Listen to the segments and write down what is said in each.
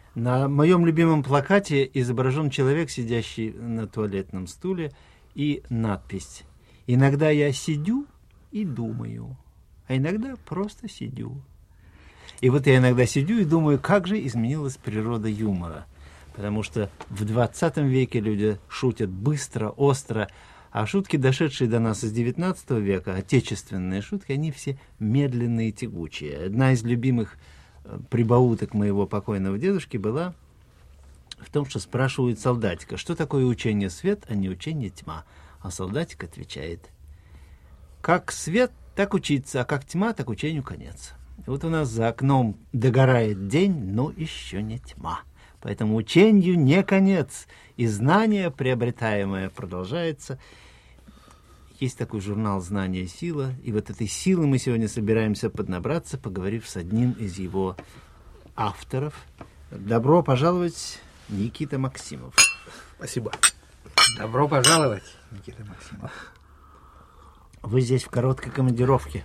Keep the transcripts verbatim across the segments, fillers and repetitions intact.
На моем любимом плакате изображен человек, сидящий на туалетном стуле, и надпись: «Иногда я сидю и думаю, а иногда просто сидю». И вот я иногда сидю и думаю, как же изменилась природа юмора. Потому что в двадцатом веке люди шутят быстро, остро, а шутки, дошедшие до нас из девятнадцатого века, отечественные шутки, они все медленные и тягучие. Одна из любимых прибауток моего покойного дедушки была в том, что спрашивают солдатика, что такое учение свет, а не учение тьма. А солдатик отвечает: как свет, так учиться, а как тьма, так учению конец. И вот у нас за окном догорает день, но еще не тьма. Поэтому учению не конец, и знание, приобретаемое, продолжается. Есть такой журнал «Знание и сила», и вот этой силы мы сегодня собираемся поднабраться, поговорив с одним из его авторов. Добро пожаловать, Никита Максимов. Спасибо. Добро пожаловать, Никита Максимов. Вы здесь в короткой командировке.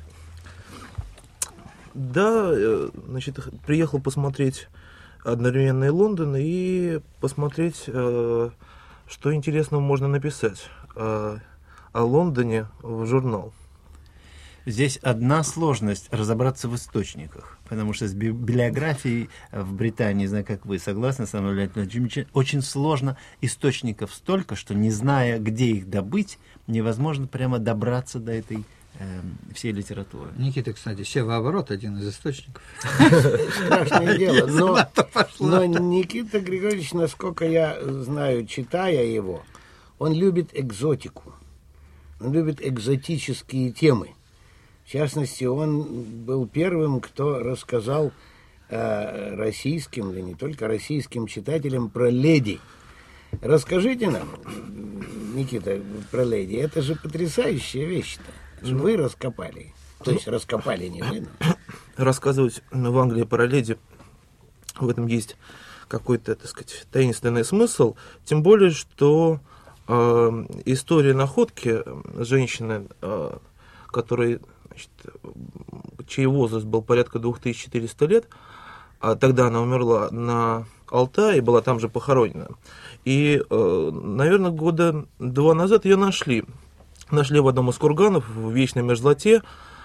Да, значит, приехал посмотреть одновременно и Лондон, и посмотреть, что интересного можно написать о Лондоне в журнал. Здесь одна сложность — разобраться в источниках, потому что с библиографией в Британии, не знаю, как вы, согласны со мной, очень сложно, источников столько, что, не зная, где их добыть, невозможно прямо добраться до этой э, всей литературы. Никита, кстати, севооборот — один из источников. Страшное дело, но, но Никита Григорьевич, насколько я знаю, читая его, он любит экзотику, он любит экзотические темы. В частности, он был первым, кто рассказал э, российским, да не только российским читателям про леди. Расскажите нам, Никита, про леди. Это же потрясающая вещь-то. Ну, вы раскопали. То есть раскопали не вы. Но... Рассказывать в Англии про леди, в этом есть какой-то, так сказать, таинственный смысл. Тем более, что э, история находки женщины, э, которой... Значит, чей возраст был порядка две тысячи четыреста лет, а тогда она умерла на Алтае и была там же похоронена. И, э, наверное, года два назад ее нашли. Нашли в одном из курганов в вечной мерзлоте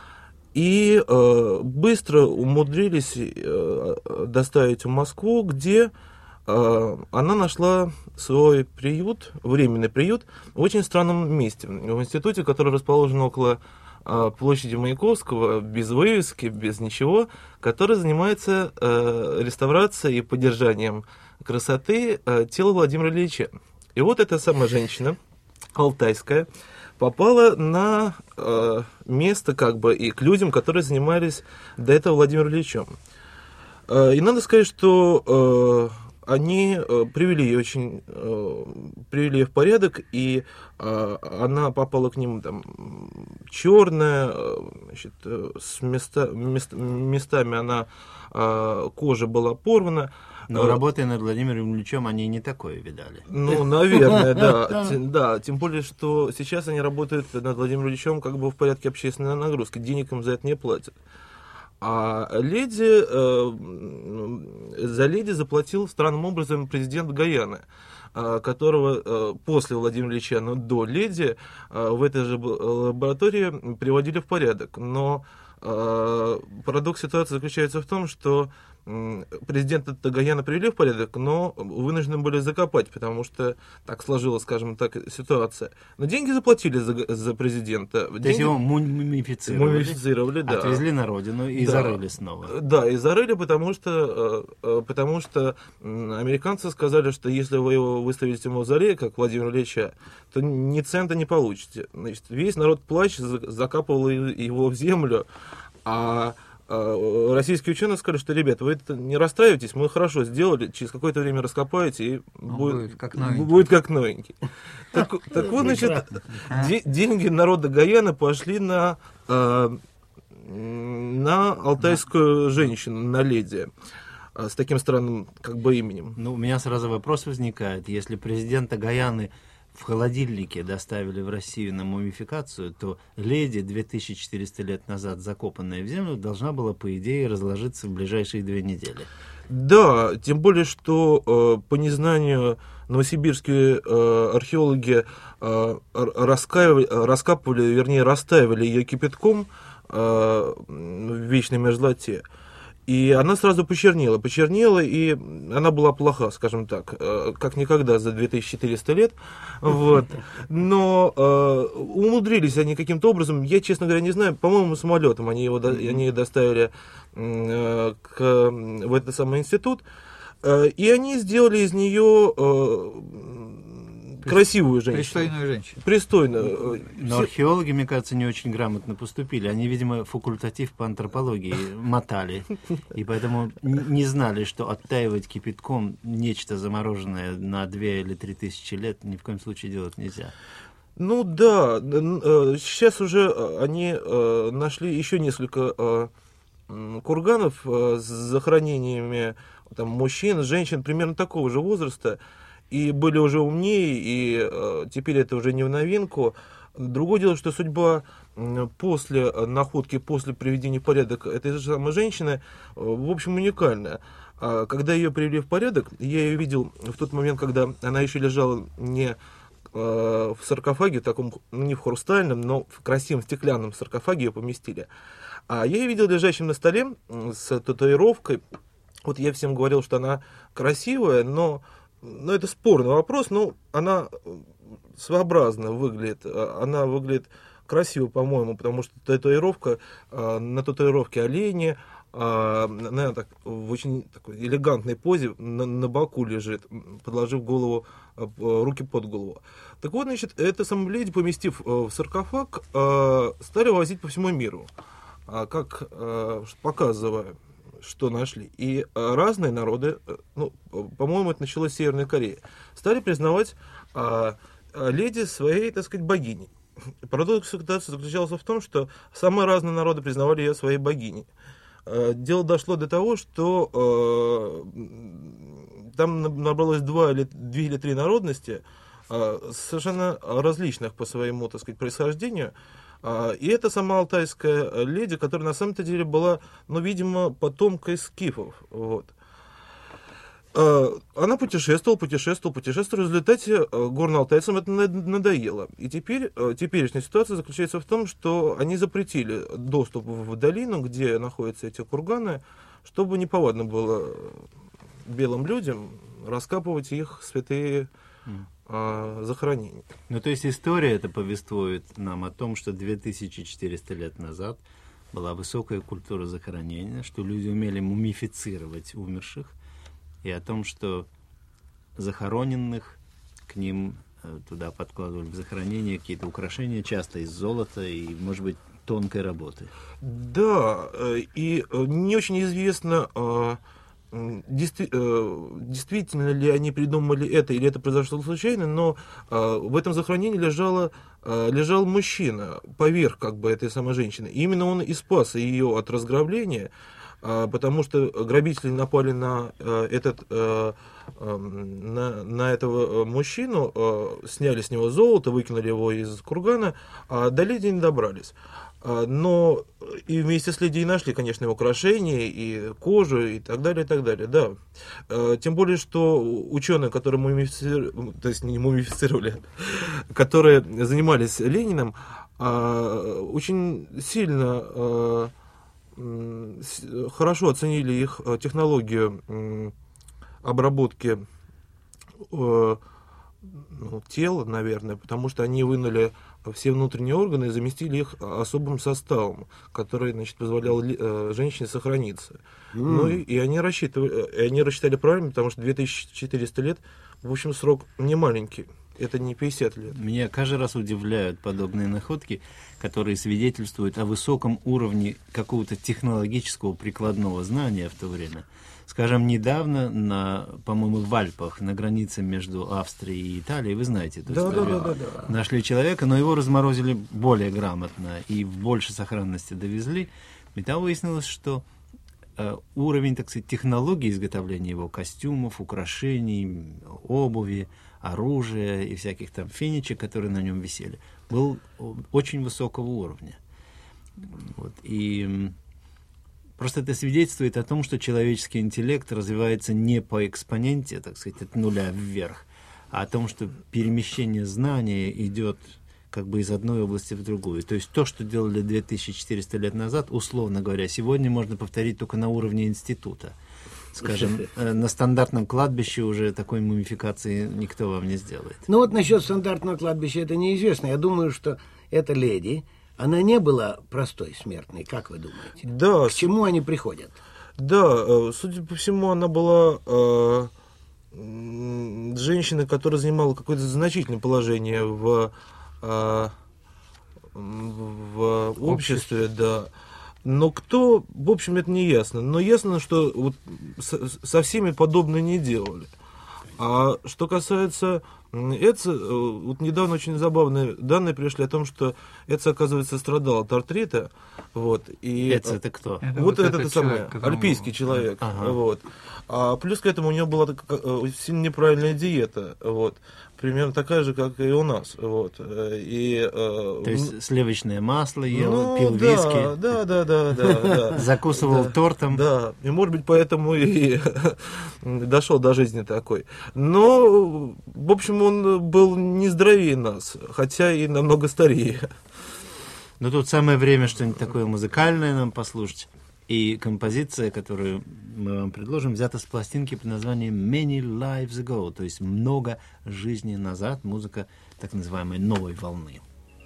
и э, быстро умудрились э, доставить в Москву, где э, она нашла свой приют, временный приют, в очень странном месте, в институте, который расположен около площади Маяковского, без вывески, без ничего, который занимается э, реставрацией и поддержанием красоты э, тела Владимира Ильича. И вот эта самая женщина, алтайская, попала на э, место, как бы, и к людям, которые занимались до этого Владимиром Ильичем. Э, и надо сказать, что э, они э, привели ее очень, э, привели ее в порядок, и э, она попала к ним там черная, э, значит, э, с места, мест, местами она, э, кожа была порвана. Но, работая над Владимиром Ильичем, они не такое видали. Ну, наверное, да. Да, тем более, что сейчас они работают над Владимиром Ильичем как бы в порядке общественной нагрузки, денег им за это не платят. А леди, э, за леди заплатил странным образом президент Гайаны, э, которого э, после Владимира Ильича, но до леди э, в этой же лаборатории приводили в порядок. Но э, парадокс ситуации заключается в том, что президента Гайана привели в порядок, но вынуждены были закопать, потому что так сложилась, скажем так, ситуация. Но деньги заплатили за, за президента. То деньги... есть его мумифицировали, мумифицировали, да. Отвезли на родину и да. зарыли снова. Да, и зарыли, потому что, потому что американцы сказали, что если вы его выставите в мавзолей, как Владимира Ильича, то ни цента не получите. Значит, весь народ плачет, закапывал его в землю, а российские ученые сказали, что, ребята, вы это не расстраивайтесь, мы хорошо сделали, через какое-то время раскопаете, и будет, будет как новенький. Будет как новенький. Так, так вот, значит, де, деньги народа Гаяны пошли на, э, на алтайскую женщину, на леди, э, с таким странным как бы именем. Ну, у меня сразу вопрос возникает. Если президента Гаяны в холодильнике доставили в Россию на мумификацию, то леди, две тысячи четыреста лет назад закопанная в землю, должна была, по идее, разложиться в ближайшие две недели. Да, тем более, что э, по незнанию новосибирские э, археологи э, раскаивали, раскапывали, вернее, растаивали ее кипятком э, в вечной мерзлоте. И она сразу почернела, почернела, и она была плоха, скажем так, э, как никогда за две тысячи четыреста лет. Вот. Но э, умудрились они каким-то образом, я, честно говоря, не знаю, по-моему, самолетом они, его, они ее доставили э, к, в этот самый институт, э, и они сделали из нее э, красивую женщину. Пристойную женщину. Пристойную. Но археологи, мне кажется, не очень грамотно поступили. Они, видимо, факультатив по антропологии мотали. И поэтому не знали, что оттаивать кипятком нечто замороженное на две или три тысячи лет ни в коем случае делать нельзя. Ну да, сейчас уже они нашли еще несколько курганов с захоронениями там, мужчин, женщин примерно такого же возраста. И были уже умнее, и э, теперь это уже не в новинку. Другое дело, что судьба после находки, после приведения в порядок этой же самой женщины, э, в общем, уникальная. А когда ее привели в порядок, я ее видел в тот момент, когда она еще лежала не э, в саркофаге, таком, ну, не в хрустальном, но в красивом стеклянном саркофаге ее поместили. А я ее видел лежащим на столе с татуировкой. Вот я всем говорил, что она красивая, но... Ну, это спорный вопрос, но она своеобразно выглядит. Она выглядит красиво, по-моему, потому что татуировка, на татуировке олени, она так, в очень такой элегантной позе на, на боку лежит, подложив голову, руки под голову. Так вот, значит, эта самая леди, поместив в саркофаг, стали возить по всему миру, как показывая, что нашли. И разные народы, ну, по-моему, это началось в Северной Корее, стали признавать а, леди своей, так сказать, богиней. Парадокс ситуации заключался в том, что самые разные народы признавали ее своей богиней. А, дело дошло до того, что а, там набралось два или, две или три народности, а, совершенно различных по своему, так сказать, происхождению. И это сама алтайская леди, которая на самом-то деле была, ну, видимо, потомкой скифов. Вот. Она путешествовала, путешествовала, путешествовала. В результате горно-алтайцам это надоело. И теперь теперешняя ситуация заключается в том, что они запретили доступ в долину, где находятся эти курганы, чтобы неповадно было белым людям раскапывать их святые захоронений. Ну, то есть история это повествует нам о том, что две тысячи четыреста лет назад была высокая культура захоронения, что люди умели мумифицировать умерших, и о том, что захороненных к ним туда подкладывали в захоронение какие-то украшения, часто из золота и, может быть, тонкой работы. Да, и не очень известно, действительно ли они придумали это, или это произошло случайно, но в этом захоронении лежала, лежал мужчина поверх как бы этой самой женщины. И именно он и спас ее от разграбления, потому что грабители напали на, этот, на, на этого мужчину, сняли с него золото, выкинули его из кургана, а до леди не добрались. Но и вместе с леди нашли, конечно, и украшения, и кожу, и так далее, и так далее, да. Тем более, что ученые, которые мумифицировали, то есть не мумифицировали, которые занимались Лениным, очень сильно хорошо оценили их технологию обработки ну, тела, наверное, потому что они вынули все внутренние органы и заместили их особым составом, который, значит, позволял э, женщине сохраниться. Mm. Ну и, и они рассчитывали, и они рассчитали правильно, потому что две тысячи четыреста лет, в общем, срок не маленький. Это не пятьдесят лет. Меня каждый раз удивляют подобные находки, которые свидетельствуют о высоком уровне какого-то технологического прикладного знания в то время. Скажем, недавно, на, по-моему, в Альпах, на границе между Австрией и Италией, вы знаете эту да, историю, да, да, да, да. Нашли человека, но его разморозили более грамотно и в большей сохранности довезли. И там выяснилось, что э, уровень, так сказать, технологии изготовления его костюмов, украшений, обуви, оружия и всяких там финичек, которые на нем висели, был очень высокого уровня. Вот. И просто это свидетельствует о том, что человеческий интеллект развивается не по экспоненте, так сказать, от нуля вверх, а о том, что перемещение знания идет как бы из одной области в другую. То есть то, что делали две тысячи четыреста лет назад, условно говоря, сегодня можно повторить только на уровне института. Скажем, на стандартном кладбище уже такой мумификации никто вам не сделает. Ну вот насчет стандартного кладбища это неизвестно. Я думаю, что эта леди, она не была простой смертной, как вы думаете? Да. К чему они приходят? Да, судя по всему, она была э, женщиной, которая занимала какое-то значительное положение в в обществе, да. Но кто, в общем, это не ясно. Но ясно, что вот со всеми подобное не делали. А что касается Эдса, вот недавно очень забавные данные пришли о том, что Эдса, оказывается, страдал от артрита. Вот, и Эдса это кто? Это вот, вот этот это самый человек, альпийский человек. Ага. Вот. А плюс к этому у него была сильно неправильная диета. Вот. Примерно такая же, как и у нас. Вот. И, То есть сливочное масло ел, ну, пил да, виски, да, да, да, да, да. закусывал да, тортом. Да, и может быть поэтому и дошел до жизни такой. Но, в общем, он был не здоровее нас, хотя и намного старее. Но тут самое время что-нибудь такое музыкальное нам послушать. И композиция, которую мы вам предложим, взята с пластинки под названием «Many Lives Ago», то есть «Много жизней назад», музыка так называемой «Новой волны».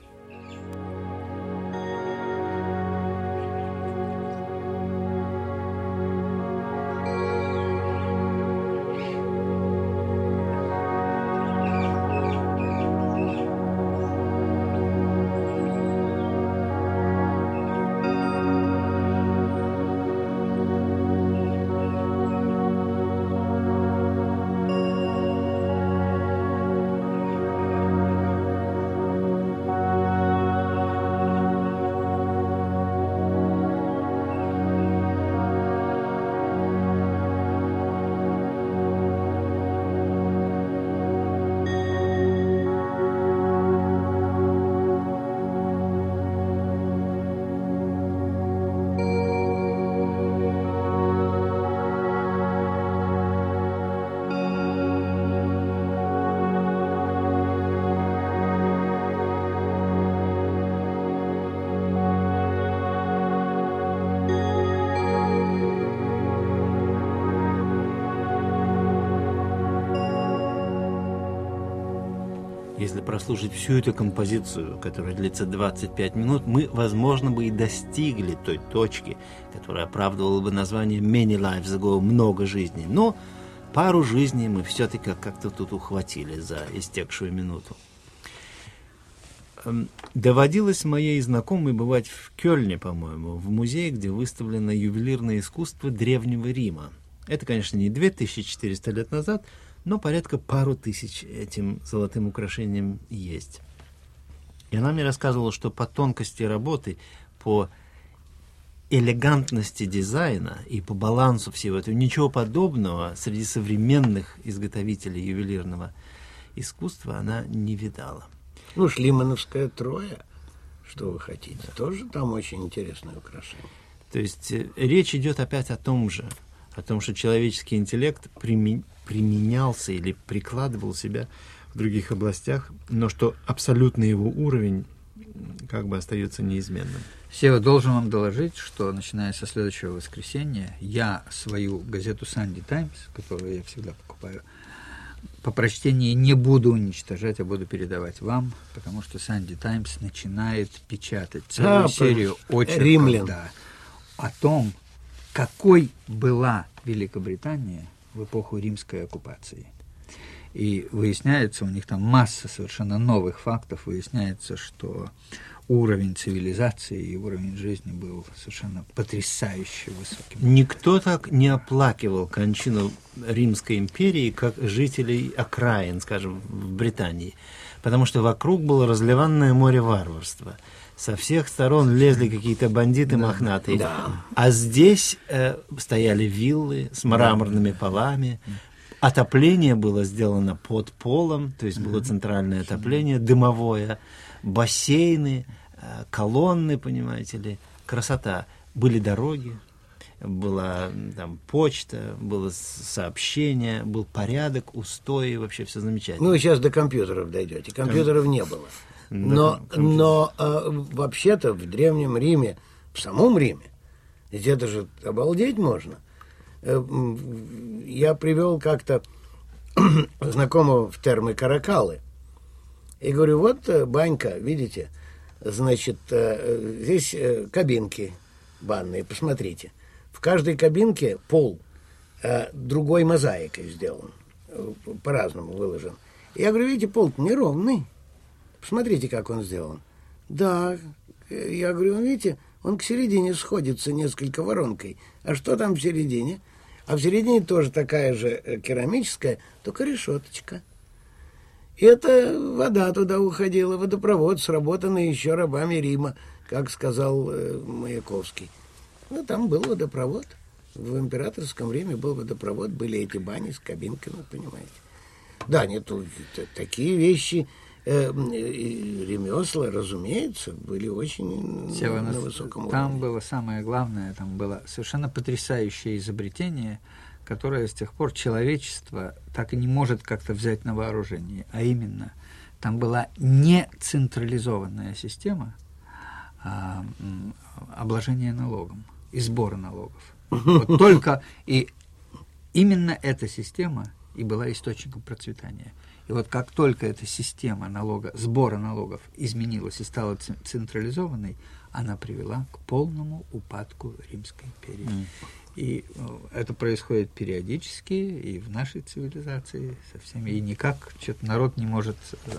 Если прослушать всю эту композицию, которая длится двадцать пять минут, мы, возможно, бы и достигли той точки, которая оправдывала бы название «Many Lives Ago», «Много жизней». Но пару жизней мы все-таки как-то тут ухватили за истекшую минуту. Доводилось моей знакомой бывать в Кёльне, по-моему, в музее, где выставлено ювелирное искусство Древнего Рима. Это, конечно, не две тысячи четыреста лет назад, но порядка пару тысяч этим золотым украшением есть. И она мне рассказывала, что по тонкости работы, по элегантности дизайна и по балансу всего этого ничего подобного среди современных изготовителей ювелирного искусства она не видала. Ну, Шлимановская Троя, что вы хотите, тоже там очень интересное украшение. То есть э, речь идет опять о том же, о том, что человеческий интеллект примен... применялся или прикладывал себя в других областях, но что абсолютный его уровень как бы остается неизменным. Сева, должен вам доложить, что начиная со следующего воскресенья я свою газету «Санди Таймс», которую я всегда покупаю, по прочтении не буду уничтожать, а буду передавать вам, потому что «Санди Таймс» начинает печатать целую а, серию очерков римлян. Да, о том, какой была Великобритания в эпоху римской оккупации. И выясняется, у них там масса совершенно новых фактов, выясняется, что уровень цивилизации и уровень жизни был совершенно потрясающе высоким. Никто так не оплакивал кончину Римской империи, как жителей окраин, скажем, в Британии, потому что вокруг было разливанное море варварства. Со всех сторон лезли какие-то бандиты да, мохнатые. Да. А здесь э, стояли виллы с мраморными полами, Отопление было сделано под полом, то есть было центральное отопление, дымовое, бассейны, колонны, понимаете ли, красота. Были дороги, была там почта, было сообщение, был порядок, устои, вообще все замечательно. Ну, сейчас до компьютеров дойдете. Компьютеров не было. Но, но э, вообще-то в Древнем Риме, в самом Риме, ведь это же обалдеть можно. Э, я привел как-то знакомого в термы Каракалы. И говорю, вот банька, видите, значит, э, здесь э, кабинки банные, посмотрите. В каждой кабинке пол э, другой мозаикой сделан, э, по-разному выложен. Я говорю, видите, пол неровный. Посмотрите, как он сделан. Да, я говорю, видите, он к середине сходится несколько воронкой. А что там в середине? А в середине тоже такая же керамическая, только решеточка. И это вода туда уходила, водопровод, сработанный еще рабами Рима, как сказал э, Маяковский. Ну, там был водопровод. В императорском Риме был водопровод, были эти бани с кабинками, понимаете. Да, нет, такие вещи, э, ремесла, разумеется, были очень Сева, на, на высоком там уровне. Было самое главное, там было совершенно потрясающее изобретение, которое с тех пор человечество так и не может как-то взять на вооружение, а именно, там была не централизованная система а, обложения налогом и сбора налогов. Вот только и именно эта система и была источником процветания. И вот как только эта система налога, сбора налогов изменилась и стала централизованной, она привела к полному упадку Римской империи. Mm. И это происходит периодически и в нашей цивилизации со всеми, и никак что-то народ не может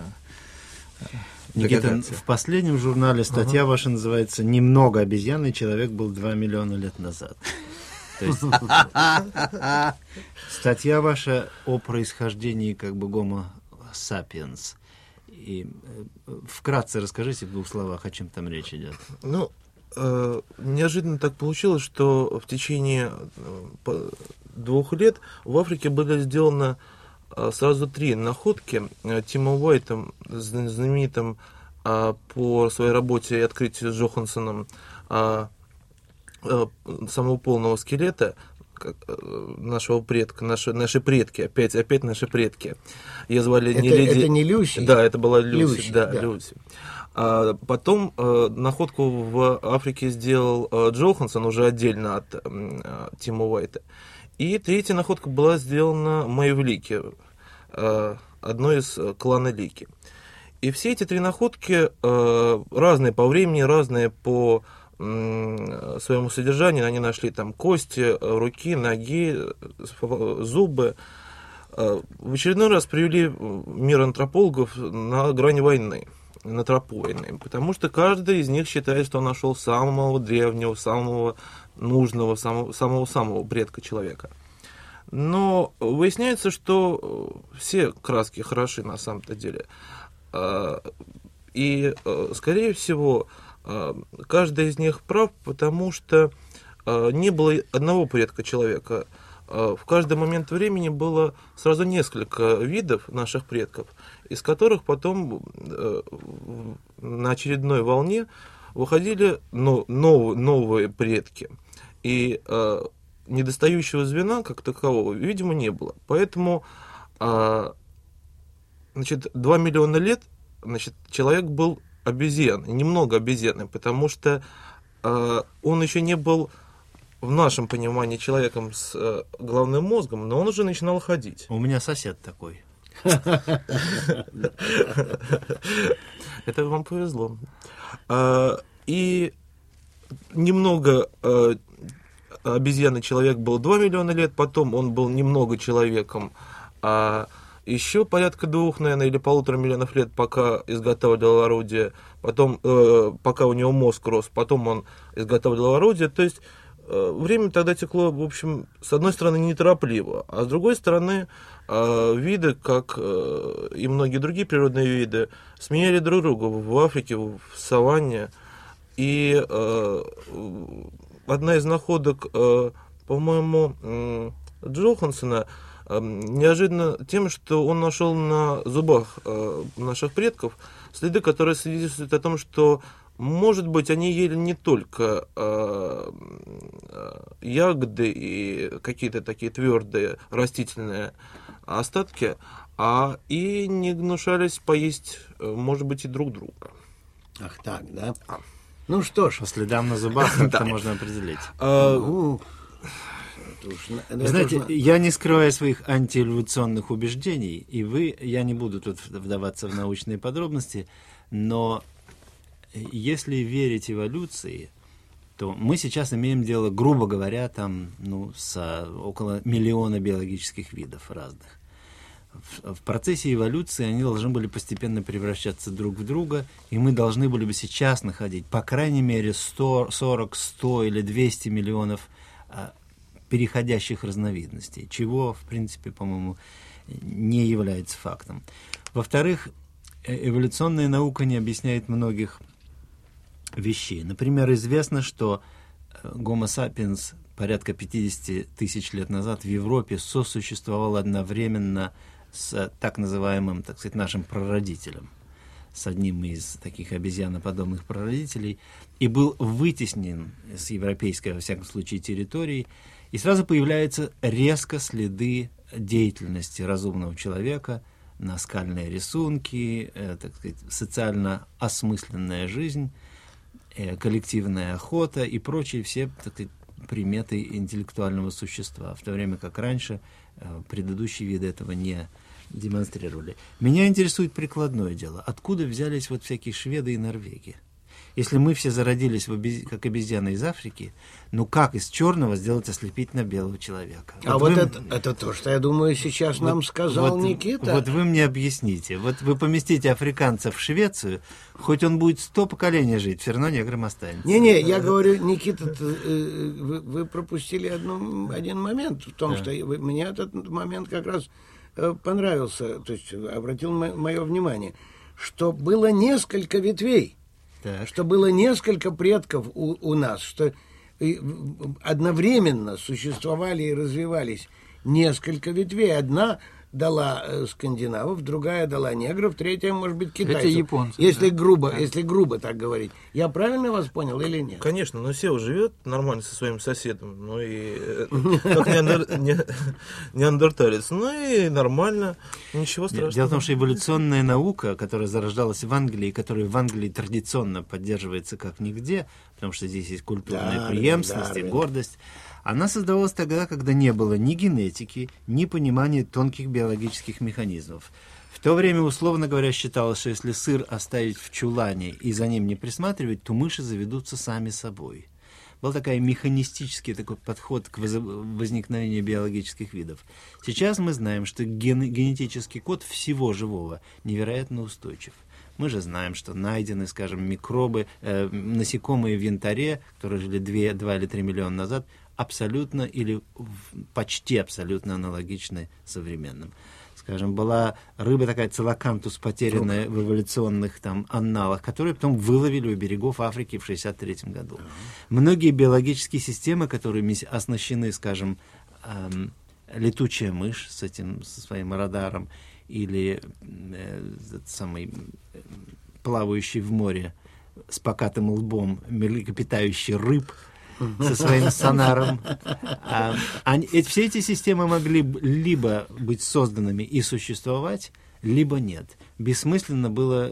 э, Никита, в последнем журнале статья ага. ваша называется «Немного обезьян, и человек был два миллиона лет назад». То есть статья ваша о происхождении как бы гомо сапиенс. И вкратце расскажите в двух словах, о чем там речь идет. Ну, э, неожиданно так получилось, что в течение э, двух лет в Африке были сделаны э, сразу три находки э, Тимом Уайтом, знаменитым э, по своей работе и открытию с Джохансоном э, э, самого полного скелета нашего предка, наши, наши предки, опять, опять наши предки. Ее звали это, не леди... Это не Люси? Да, это была Люси, Люси да, да. Люси. А потом э, находку в Африке сделал э, Джохансон, уже отдельно от э, Тима Уайта. И третья находка была сделана Мэйв Лики, э, одной из э, клана Лики. И все эти три находки э, разные по времени, разные по своему содержанию. Они нашли там кости, руки, ноги, зубы. В очередной раз привели мир антропологов на грани войны, на тропу войны, потому что каждый из них считает, что он нашел самого древнего, самого нужного, самого-самого предка человека. Но выясняется, что все краски хороши на самом-то деле. И, скорее всего, каждый из них прав, потому что э, не было одного предка человека. Э, в каждый момент времени было сразу несколько видов наших предков, из которых потом э, на очередной волне выходили но, нов, новые предки. И э, недостающего звена, как такового, видимо, не было. Поэтому э, значит, два миллиона лет значит, человек был обезьян, немного обезьяны, потому что э, он еще не был в нашем понимании человеком с э, головным мозгом, но он уже начинал ходить. У меня сосед такой. Это вам повезло. И немного обезьяны человек был два миллиона лет, потом он был немного человеком, а еще порядка двух, наверное, или полутора миллионов лет, пока изготавливал орудие, потом, э, пока у него мозг рос, потом он изготавливал орудие. То есть э, время тогда текло, в общем, с одной стороны, неторопливо, а с другой стороны, э, виды, как э, и многие другие природные виды, сменяли друг друга в Африке, в саванне. И э, одна из находок, э, по-моему, э, Джохансона, неожиданно тем, что он нашел на зубах наших предков следы, которые свидетельствуют о том, что, может быть, они ели не только ягоды и какие-то такие твердые растительные остатки, а и не гнушались поесть, может быть, и друг друга. Ах так, да? А. Ну что ж. По следам на зубах это можно определить. Ну, вы знаете, я не скрываю своих антиэволюционных убеждений, и вы, я не буду тут вдаваться в научные подробности, но если верить эволюции, то мы сейчас имеем дело, грубо говоря, там, ну, с около миллиона биологических видов разных. В, в процессе эволюции они должны были постепенно превращаться друг в друга, и мы должны были бы сейчас находить, по крайней мере, сто, сорок, сто или двести миллионов а, переходящих разновидностей, чего, в принципе, по-моему, не является фактом. Во-вторых, эволюционная наука не объясняет многих вещей. Например, известно, что Homo sapiens порядка пятьдесят тысяч лет назад в Европе сосуществовал одновременно с так называемым, так сказать, нашим прародителем, с одним из таких обезьяноподобных прародителей, и был вытеснен с европейской, во всяком случае, территории, и сразу появляются резко следы деятельности разумного человека, наскальные рисунки, э, так сказать, социально осмысленная жизнь, э, коллективная охота и прочие все, так сказать, приметы интеллектуального существа, в то время как раньше э, предыдущие виды этого не демонстрировали. Меня интересует прикладное дело. Откуда взялись вот всякие шведы и норвеги? Если мы все зародились в обез... как обезьяны из Африки, ну как из черного сделать ослепительно белого человека? А вот, вот вы... это, это то, что, я думаю, сейчас вот, нам сказал вот, Никита. Вот вы мне объясните. Вот вы поместите африканца в Швецию, хоть он будет сто поколений жить, все равно негром останется. Не-не, я говорю, Никита, вы, вы пропустили одну, один момент в том, да. что вы, мне этот момент как раз понравился, то есть обратил мое внимание, что было несколько ветвей. Так. Что было несколько предков у, у нас, что одновременно существовали и развивались несколько ветвей. Одна дала э, скандинавов, другая дала негров, третья, может быть, китайцев. Это японцы. Если, да? грубо, да. если грубо так говорить. Я правильно вас понял или нет? Конечно, но Сева живет нормально со своим соседом, ну и как неандерталец, ну и нормально, ничего страшного. Дело в том, что эволюционная наука, которая зарождалась в Англии, которая в Англии традиционно поддерживается как нигде, потому что здесь есть культурная да, преемственность да, и гордость, она создавалась тогда, когда не было ни генетики, ни понимания тонких биологических механизмов. В то время, условно говоря, считалось, что если сыр оставить в чулане и за ним не присматривать, то мыши заведутся сами собой. Был такой механистический такой подход к возникновению биологических видов. Сейчас мы знаем, что ген, генетический код всего живого невероятно устойчив. Мы же знаем, что найдены, скажем, микробы, э, насекомые в янтаре, которые жили два или три миллиона назад, абсолютно или почти абсолютно аналогичны современным. Скажем, была рыба такая целокантус, потерянная в эволюционных там анналах, которую потом выловили у берегов Африки в шестьдесят третьем году. Многие биологические системы, которыми оснащены, скажем, эм, летучая мышь с этим, со своим радаром, или э, самый э, плавающий в море с покатым лбом млекопитающий рыб, со своим сонаром. А, они, все эти системы могли либо быть созданными и существовать, либо нет. Бессмысленно было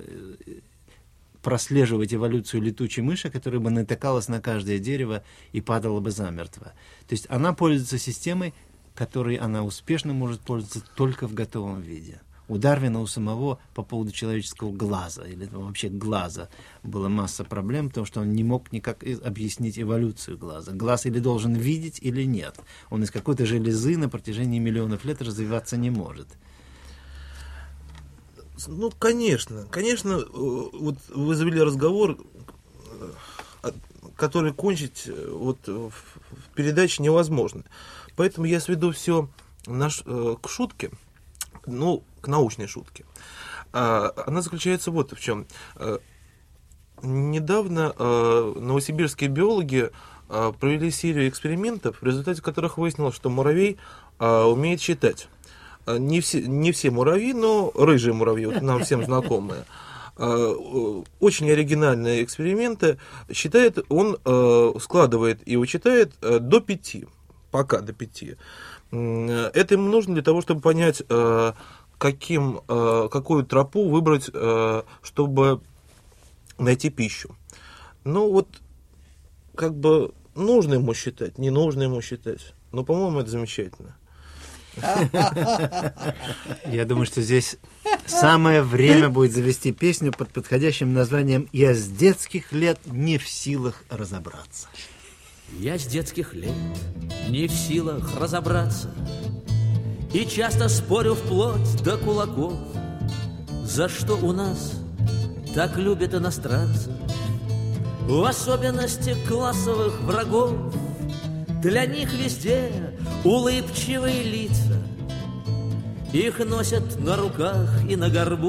прослеживать эволюцию летучей мыши, которая бы натыкалась на каждое дерево и падала бы замертво. То есть она пользуется системой, которой она успешно может пользоваться только в готовом виде. У Дарвина, у самого, по поводу человеческого глаза, или вообще глаза, была масса проблем, потому что он не мог никак объяснить эволюцию глаза. Глаз или должен видеть, или нет. Он из какой-то железы на протяжении миллионов лет развиваться не может. Ну, конечно. Конечно, вот вы завели разговор, который кончить вот в передаче невозможно. Поэтому я сведу все наш, к шутке. Ну, к научной шутке. Она заключается вот в чем. Недавно новосибирские биологи провели серию экспериментов, в результате которых выяснилось, что муравей а, умеет считать. Не все, не все муравьи, но рыжие муравьи, вот нам всем знакомые. Очень оригинальные эксперименты. Считает, он складывает и вычитает до пяти, пока до пяти. Это ему нужно для того, чтобы понять, каким, какую тропу выбрать, чтобы найти пищу. Ну вот, как бы нужно ему считать, не нужно ему считать. Но, по-моему, это замечательно. Я думаю, что здесь самое время будет завести песню под подходящим названием «Я с детских лет не в силах разобраться». Я с детских лет не в силах разобраться и часто спорю вплоть до кулаков, за что у нас так любят иностранцев, в особенности классовых врагов. Для них везде улыбчивые лица, их носят на руках и на горбу,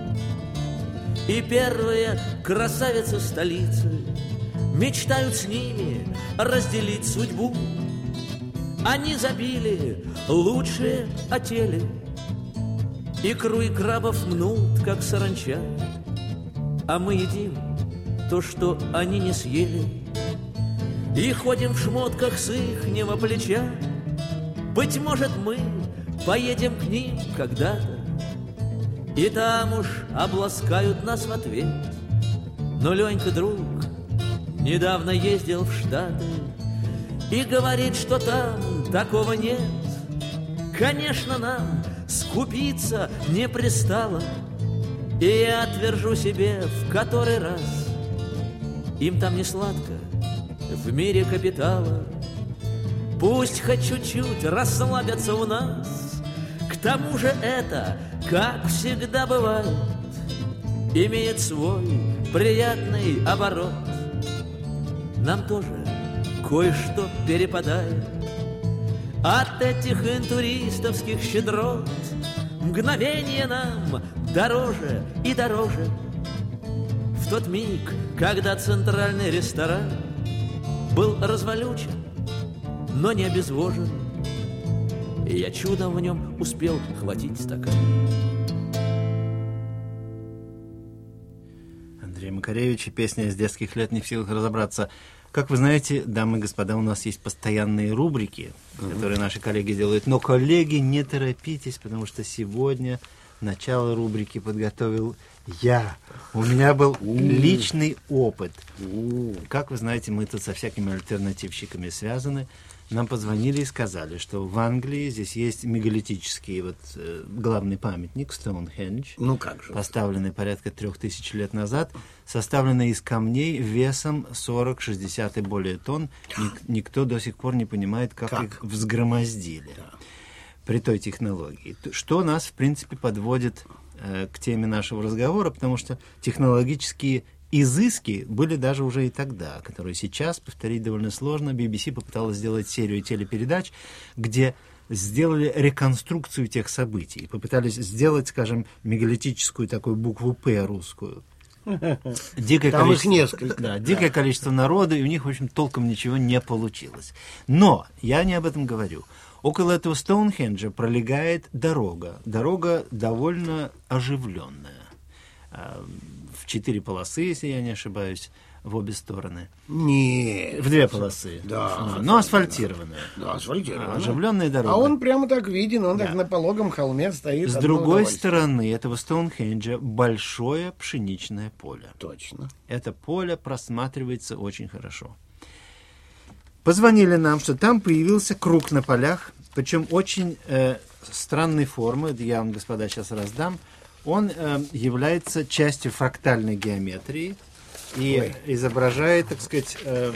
и первые красавицы столицы мечтают с ними разделить судьбу. Они забили лучшие отели, икру и крабов мнут, как саранча, а мы едим то, что они не съели, и ходим в шмотках с ихнего плеча. Быть может, мы поедем к ним когда-то, и там уж обласкают нас в ответ. Но Ленька, друг, недавно ездил в Штаты и говорит, что там такого нет. Конечно, нам скупиться не пристало, и я отвержу себе в который раз: им там не сладко в мире капитала, пусть хоть чуть-чуть расслабятся у нас. К тому же это, как всегда бывает, имеет свой приятный оборот. Нам тоже кое-что перепадает от этих интуристовских щедрот. Мгновение нам дороже и дороже. В тот миг, когда центральный ресторан был развалючен, но не обезвожен, и я чудом в нем успел хватить стакан. Андрей Макаревич и песня «С детских лет не в силах разобраться». Как вы знаете, дамы и господа, у нас есть постоянные рубрики, mm-hmm. которые наши коллеги делают. Но, коллеги, не торопитесь, потому что сегодня начало рубрики подготовил я. У меня был mm. личный опыт. Mm. Как вы знаете, мы тут со всякими альтернативщиками связаны. Нам позвонили и сказали, что в Англии здесь есть мегалитический вот, э, главный памятник Стоунхендж, ну как же, поставленный порядка трех тысяч лет назад, составленный из камней весом сорок-шестьдесят и более тонн. Ник- никто до сих пор не понимает, как, как? их взгромоздили да. при той технологии. Что нас, в принципе, подводит э, к теме нашего разговора, потому что технологические изыски были даже уже и тогда, которые сейчас повторить довольно сложно. би би си попыталась сделать серию телепередач, где сделали реконструкцию тех событий, попытались сделать, скажем, мегалитическую такую букву «П» русскую. Дикое Там количество, их несколько. Да, дикое количество народа, и у них, в общем, толком ничего не получилось. Но я не об этом говорю. Около этого Стоунхенджа пролегает дорога. Дорога довольно оживленная. В четыре полосы, если я не ошибаюсь, в обе стороны. Нет. В две полосы. Да. Но асфальтированная. Да, асфальтированная. Оживленная дорога. А он прямо так виден, он да. так на пологом холме стоит. С другой стороны этого Стоунхенджа большое пшеничное поле. Точно. Это поле просматривается очень хорошо. Позвонили нам, что там появился круг на полях, причем очень э, странной формы, я вам, господа, сейчас раздам. Он э, является частью фрактальной геометрии и Ой. изображает, так сказать, э,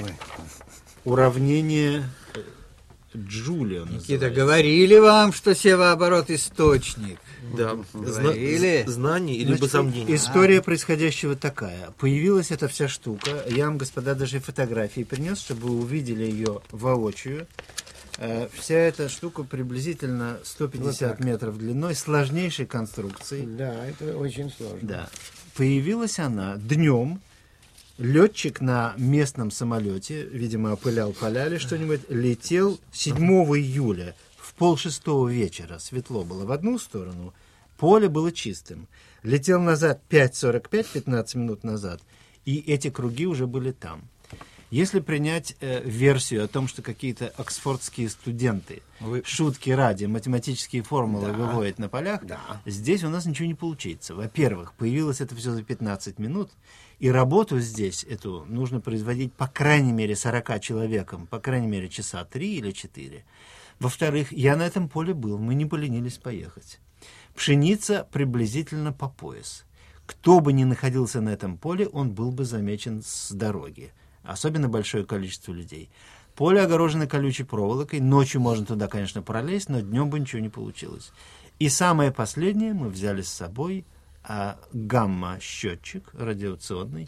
уравнение Джулия. Никита, говорили вам, что севооборот источник? Да, говорили. Зна- знание или Значит, сомнение. История а. происходящего такая. Появилась эта вся штука. Я вам, господа, даже фотографии принес, чтобы вы увидели ее воочию. Вся эта штука приблизительно сто пятьдесят вот метров длиной, сложнейшей конструкции. Да, это очень сложно. Да. Появилась она днем. Летчик на местном самолете, видимо, опылял поля или что-нибудь, летел седьмого июля в в полшестого вечера светло было в одну сторону, поле было чистым. Летел назад пять сорок пять, пятнадцать минут назад, и эти круги уже были там. Если принять э, версию о том, что какие-то оксфордские студенты Вы... шутки ради математические формулы да. выводят на полях, да. здесь у нас ничего не получится. Во-первых, появилось это все за пятнадцать минут, и работу здесь эту нужно производить по крайней мере сорока человекам, по крайней мере часа три или четыре. Во-вторых, я на этом поле был, мы не поленились поехать. Пшеница приблизительно по пояс. Кто бы ни находился на этом поле, он был бы замечен с дороги. Особенно большое количество людей. Поле огорожено колючей проволокой. Ночью можно туда, конечно, пролезть, но днем бы ничего не получилось. И самое последнее мы взяли с собой а, гамма-счетчик радиационный.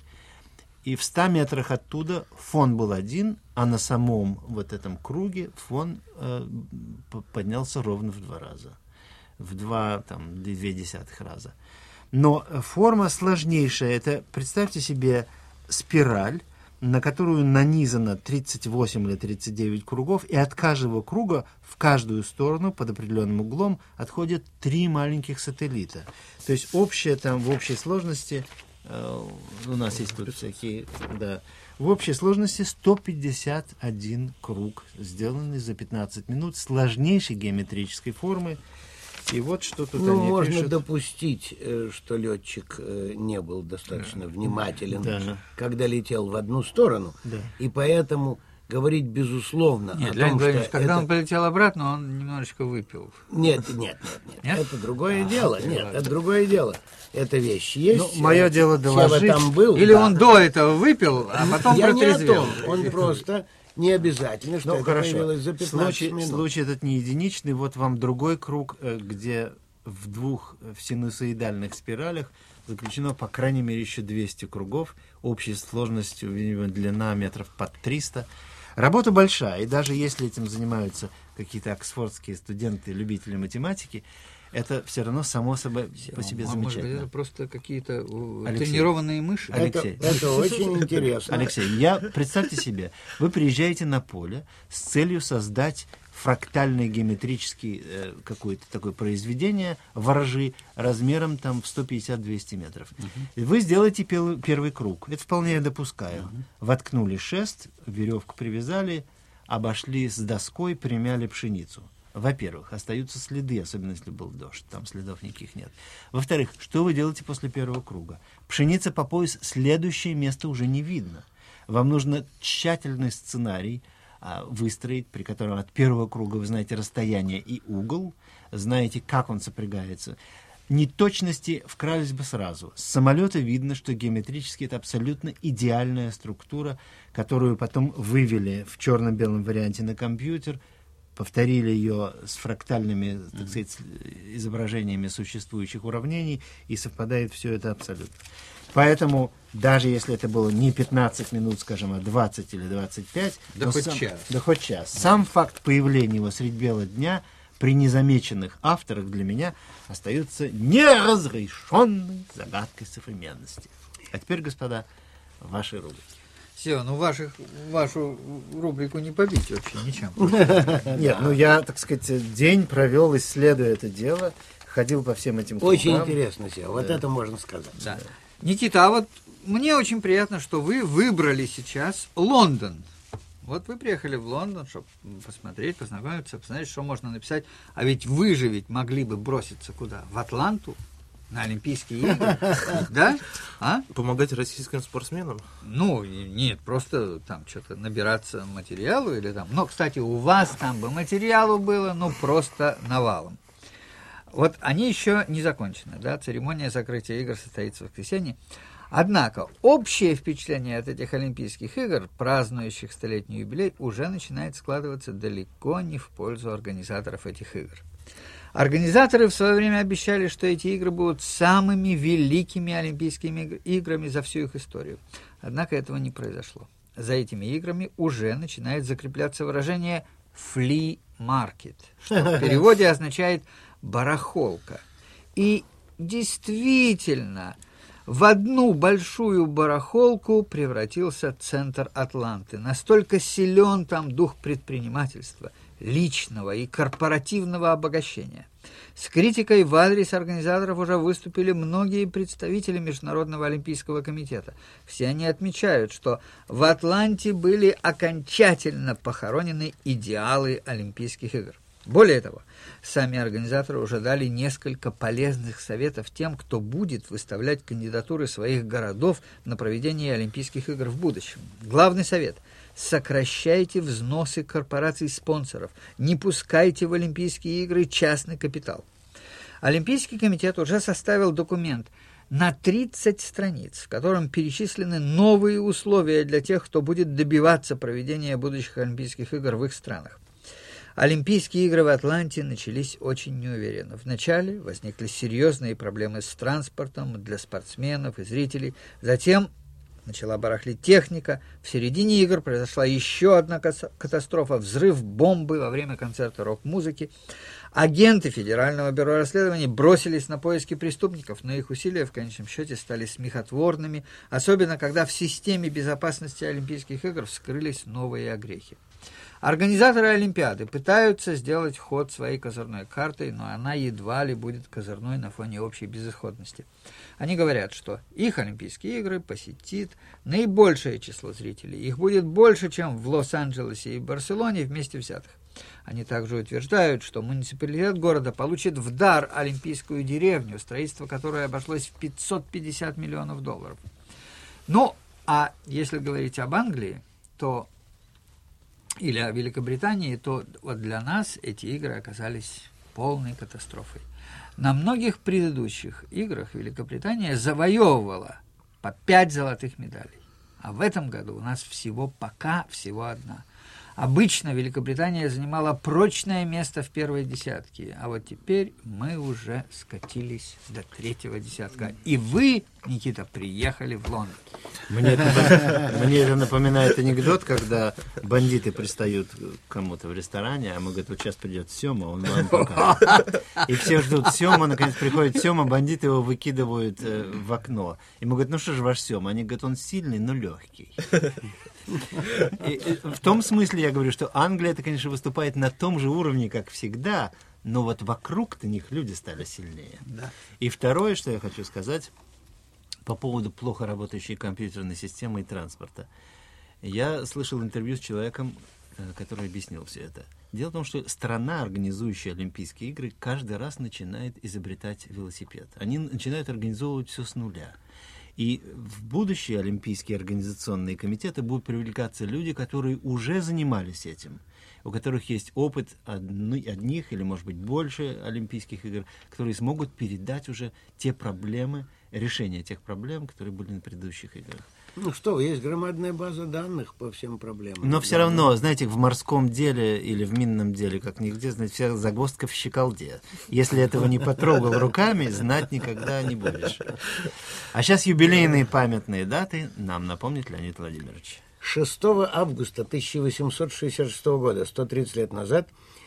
И в ста метрах оттуда фон был один, а на самом вот этом круге фон э, поднялся ровно в два раза. В два, там, две десятых раза. Но форма сложнейшая. Это, представьте себе, спираль, на которую нанизано тридцать восемь или тридцать девять кругов, и от каждого круга в каждую сторону под определенным углом отходят три маленьких сателлита. То есть общая там, в общей сложности, э, у нас есть тут всякие, да, в общей сложности сто пятьдесят один круг, сделанный за пятнадцать минут, сложнейшей геометрической формы. И вот что тут ну, они можно пишут. допустить, что летчик не был достаточно внимателен, да. когда летел в одну сторону, да. и поэтому говорить безусловно нет, о Леонид том, Владимирович, что когда это... он полетел обратно, он немножечко выпил. Нет, нет, нет, нет, нет? это другое а, дело, нет, ладно. это другое дело. Это вещи есть. Ну, мое дело доложить. Там был, Или да. он до этого выпил, а потом Я протрезвел. Не о том, он просто... Не обязательно, что ну, это хорошо. появилось за пятнадцать случай, минут. Случай этот не единичный. Вот вам другой круг, где в двух в синусоидальных спиралях заключено по крайней мере еще двести кругов. Общей сложностью, видимо, длина метров под триста. Работа большая, и даже если этим занимаются какие-то оксфордские студенты, любители математики, это все равно само собой по себе а замечательно. Может быть, это просто какие-то Алексей. тренированные мыши? Алексей. Это, это очень интересно. Алексей, я, представьте себе, вы приезжаете на поле с целью создать фрактальное геометрическое э, какое-то такое произведение, ворожи, размером там в сто пятьдесят - двести метров. Uh-huh. Вы сделаете пел- первый круг. Это вполне я допускаю. Uh-huh. Воткнули шест, веревку привязали, обошли с доской, примяли пшеницу. Во-первых, остаются следы, особенно если был дождь, там следов никаких нет. Во-вторых, что вы делаете после первого круга? Пшеница по пояс, следующее место уже не видно. Вам нужно тщательный сценарий а, выстроить, при котором от первого круга вы знаете расстояние и угол, знаете, как он сопрягается. Неточности вкрались бы сразу. С самолета видно, что геометрически это абсолютно идеальная структура, которую потом вывели в черно-белом варианте на компьютер, повторили ее с фрактальными, так сказать, изображениями существующих уравнений, и совпадает все это абсолютно. Поэтому, даже если это было не пятнадцать минут, скажем, а двадцать или двадцать пять, да хоть сам, час. Да хоть час. Сам факт появления его средь бела дня при незамеченных авторах для меня остается неразрешенной загадкой современности. А теперь, господа, ваши рубрики. Все, ну ваших, вашу рубрику не побить вообще ничем. Нет, ну я, так сказать, день провел, исследуя это дело, ходил по всем этим кругам. Очень интересно, Сева, вот это можно сказать. Да. Никита, а вот мне очень приятно, что вы выбрали сейчас Лондон. Вот вы приехали в Лондон, чтобы посмотреть, познакомиться, посмотреть, что можно написать. А ведь вы же ведь могли бы броситься куда? В Атланту? На Олимпийские игры, да? А? Помогать российским спортсменам? Ну, нет, просто там что-то набираться материалу или там... Но, кстати, у вас там бы материалу было, ну, просто навалом. Вот они еще не закончены, да? Церемония закрытия игр состоится в воскресенье. Однако, общее впечатление от этих Олимпийских игр, празднующих столетний юбилей, уже начинает складываться далеко не в пользу организаторов этих игр. Организаторы в свое время обещали, что эти игры будут самыми великими Олимпийскими играми за всю их историю. Однако этого не произошло. За этими играми уже начинает закрепляться выражение «flea market», что в переводе означает «барахолка». И действительно, в одну большую барахолку превратился центр Атланты. Настолько силен там дух предпринимательства. личного и корпоративного обогащения. С критикой в адрес организаторов уже выступили многие представители Международного олимпийского комитета. Все они отмечают, что в Атланте были окончательно похоронены идеалы Олимпийских игр. Более того, сами организаторы уже дали несколько полезных советов тем, кто будет выставлять кандидатуры своих городов на проведение Олимпийских игр в будущем. Главный совет – сокращайте взносы корпораций-спонсоров, не пускайте в Олимпийские игры частный капитал. Олимпийский комитет уже составил документ на тридцать страниц, в котором перечислены новые условия для тех, кто будет добиваться проведения будущих Олимпийских игр в их странах. Олимпийские игры в Атланте начались очень неуверенно. Вначале возникли серьезные проблемы с транспортом для спортсменов и зрителей. Затем начала барахлить техника. В середине игр произошла еще одна катастрофа – взрыв бомбы во время концерта рок-музыки. Агенты Федерального бюро расследований бросились на поиски преступников, но их усилия в конечном счете стали смехотворными, особенно когда в системе безопасности Олимпийских игр вскрылись новые огрехи. Организаторы Олимпиады пытаются сделать ход своей козырной картой, но она едва ли будет козырной на фоне общей безысходности. Они говорят, что их Олимпийские игры посетит наибольшее число зрителей. Их будет больше, чем в Лос-Анджелесе и Барселоне вместе взятых. Они также утверждают, что муниципалитет города получит в дар олимпийскую деревню, строительство которой обошлось в пятьсот пятьдесят миллионов долларов. Ну, а если говорить об Англии, то или о Великобритании, то вот для нас эти игры оказались полной катастрофой. На многих предыдущих играх Великобритания завоевывала по пять золотых медалей, а в этом году у нас всего пока всего одна. Обычно Великобритания занимала прочное место в первой десятке, а вот теперь мы уже скатились до третьего десятка. И вы, Никита, приехали в Лондон. Мне это, мне это напоминает анекдот, когда бандиты пристают к кому-то в ресторане, а мы говорим, вот сейчас придет Сёма, он вам покажет. И все ждут Сёма, наконец приходит Сёма, бандиты его выкидывают э, в окно. И мы говорим, ну что же ваш Сёма? Они говорят, он сильный, но легкий. И, и, в том смысле я говорю, что Англия, это, конечно, выступает на том же уровне, как всегда, но вот вокруг-то них люди стали сильнее. Да. И второе, что я хочу сказать по поводу плохо работающей компьютерной системы и транспорта. Я слышал интервью с человеком, который объяснил все это. Дело в том, что страна, организующая Олимпийские игры, каждый раз начинает изобретать велосипед. Они начинают организовывать все с нуля. И в будущие Олимпийские организационные комитеты будут привлекаться люди, которые уже занимались этим, у которых есть опыт одних или, может быть, больше Олимпийских игр, которые смогут передать уже те проблемы, решение тех проблем, которые были на предыдущих играх. Ну что, есть громадная база данных по всем проблемам. Но все равно, знаете, в морском деле или в минном деле, как нигде, знаете, вся загвоздка в щеколде. Если этого не потрогал руками, знать никогда не будешь. А сейчас юбилейные памятные даты нам напомнит Леонид Владимирович. шестого августа тысяча восемьсот шестьдесят шестого года, сто тридцать лет назад,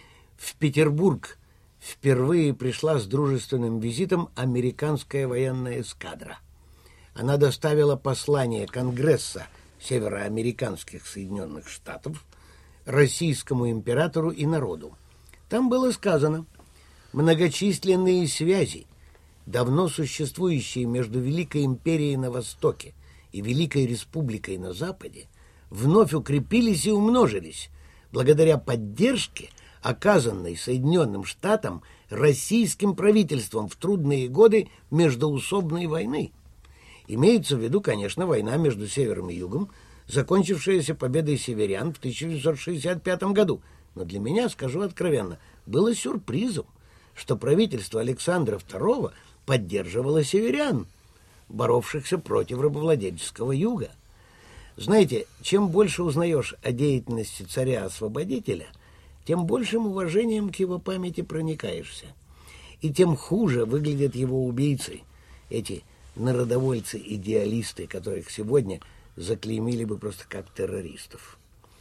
в Петербург впервые пришла с дружественным визитом американская военная эскадра. Она доставила послание Конгресса североамериканских Соединенных Штатов российскому императору и народу. Там было сказано: многочисленные связи, давно существующие между Великой империей на Востоке и Великой Республикой на Западе, вновь укрепились и умножились благодаря поддержке, оказанной Соединенным Штатам российским правительством в трудные годы междоусобной войны. Имеется в виду, конечно, война между Севером и Югом, закончившаяся победой северян в тысяча девятьсот шестьдесят пятом году. Но для меня, скажу откровенно, было сюрпризом, что правительство Александра второго поддерживало северян, боровшихся против рабовладельческого Юга. Знаете, чем больше узнаешь о деятельности царя-освободителя, тем большим уважением к его памяти проникаешься. И тем хуже выглядят его убийцы, эти народовольцы-идеалисты, которых сегодня заклеймили бы просто как террористов.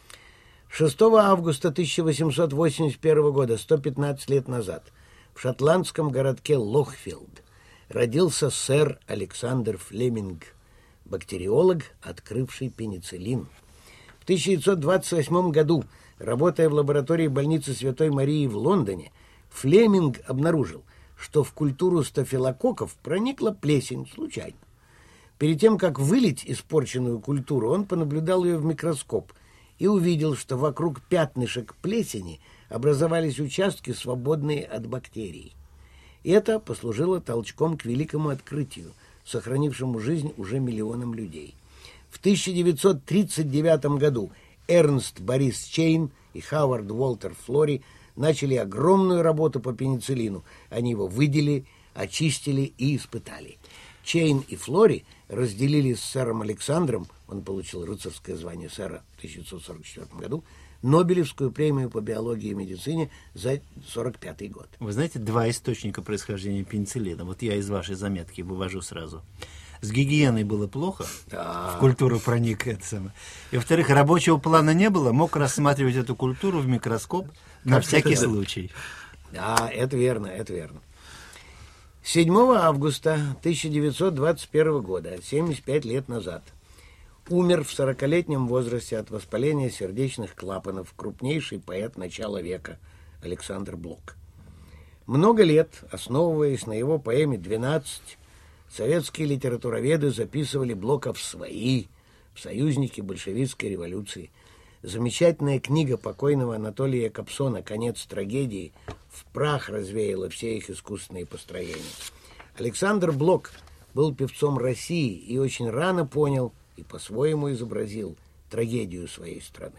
шестого августа тысяча восемьсот восемьдесят первого года, сто пятнадцать лет назад, в шотландском городке Лохфилд родился сэр Александр Флеминг, бактериолог, открывший пенициллин. В В тысяча девятьсот двадцать восьмом году, работая в лаборатории больницы Святой Марии в Лондоне, Флеминг обнаружил, что в культуру стафилококков проникла плесень случайно. Перед тем, как вылить испорченную культуру, он понаблюдал ее в микроскоп и увидел, что вокруг пятнышек плесени образовались участки, свободные от бактерий. Это послужило толчком к великому открытию, сохранившему жизнь уже миллионам людей. В тысяча девятьсот тридцать девятом году Эрнст Борис Чейн и Хавард Уолтер Флори начали огромную работу по пенициллину. Они его выделили, очистили и испытали. Чейн и Флори разделили с сэром Александром, он получил рыцарское звание сэра в тысяча девятьсот сорок четвёртом году, Нобелевскую премию по биологии и медицине за сорок пятый год. Вы знаете, два источника происхождения пенициллина. Вот я из вашей заметки вывожу сразу. С гигиеной было плохо, да. В культуру проник это самое. И, во-вторых, рабочего плана не было, мог рассматривать эту культуру в микроскоп на как всякий это, случай. Да, это верно, это верно. седьмого августа тысяча девятьсот двадцать первого года, семьдесят пять лет назад, умер в сорокалетнем возрасте от воспаления сердечных клапанов крупнейший поэт начала века Александр Блок. Много лет, основываясь на его поэме «двенадцать», советские литературоведы записывали Блока в свои, в союзники большевистской революции. Замечательная книга покойного Анатолия Капсона «Конец трагедии» в прах развеяла все их искусственные построения. Александр Блок был певцом России и очень рано понял и по-своему изобразил трагедию своей страны.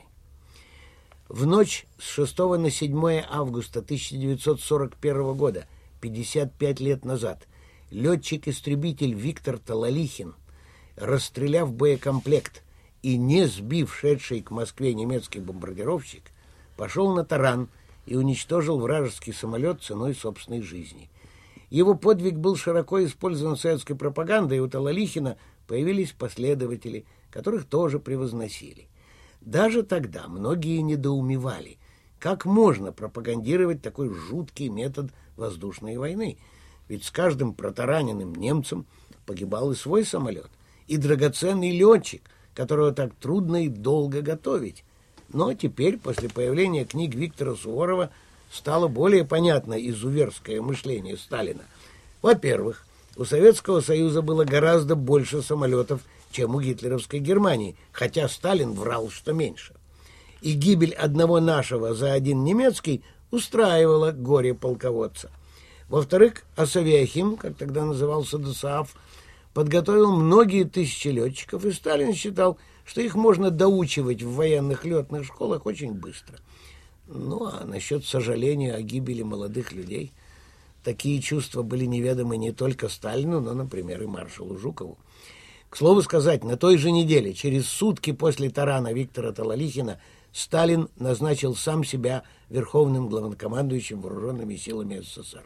В ночь с шестого на седьмое августа тысяча девятьсот сорок первого года, пятьдесят пять лет назад, летчик-истребитель Виктор Талалихин, расстреляв боекомплект и не сбив шедший к Москве немецкий бомбардировщик, пошел на таран и уничтожил вражеский самолет ценой собственной жизни. Его подвиг был широко использован советской пропагандой, и у Талалихина появились последователи, которых тоже превозносили. Даже тогда многие недоумевали, как можно пропагандировать такой жуткий метод воздушной войны. Ведь с каждым протараненным немцем погибал и свой самолет, и драгоценный летчик, которого так трудно и долго готовить. Но теперь, после появления книг Виктора Суворова, стало более понятно изуверское мышление Сталина. Во-первых, у Советского Союза было гораздо больше самолетов, чем у гитлеровской Германии, хотя Сталин врал, что меньше. И гибель одного нашего за один немецкий устраивала горе полководца. Во-вторых, Асавиахим, как тогда назывался ДОСААФ, подготовил многие тысячи летчиков, и Сталин считал, что их можно доучивать в военных летных школах очень быстро. Ну, а насчет сожаления о гибели молодых людей, такие чувства были неведомы не только Сталину, но, например, и маршалу Жукову. К слову сказать, на той же неделе, через сутки после тарана Виктора Талалихина, Сталин назначил сам себя верховным главнокомандующим вооруженными силами СССР.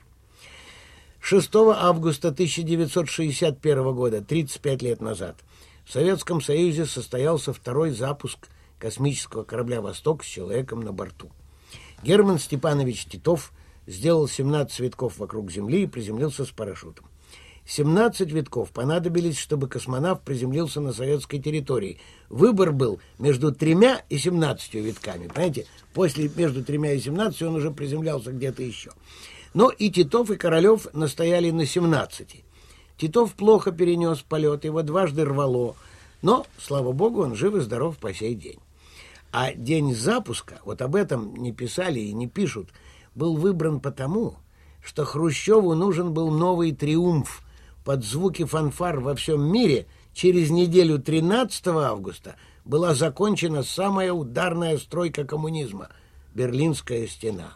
шестого августа тысяча девятьсот шестьдесят первого года, тридцать пять лет назад, в Советском Союзе состоялся второй запуск космического корабля «Восток» с человеком на борту. Герман Степанович Титов сделал семнадцать витков вокруг Земли и приземлился с парашютом. семнадцать витков понадобились, чтобы космонавт приземлился на советской территории. Выбор был между тремя и семнадцатью витками. Понимаете, после между тремя и семнадцатью он уже приземлялся где-то еще. Но и Титов, и Королев настояли на семнадцати. Титов плохо перенес полет, его дважды рвало, но, слава богу, он жив и здоров по сей день. А день запуска, вот об этом не писали и не пишут, был выбран потому, что Хрущеву нужен был новый триумф. Под звуки фанфар во всем мире через неделю тринадцатого августа была закончена самая ударная стройка коммунизма – Берлинская стена.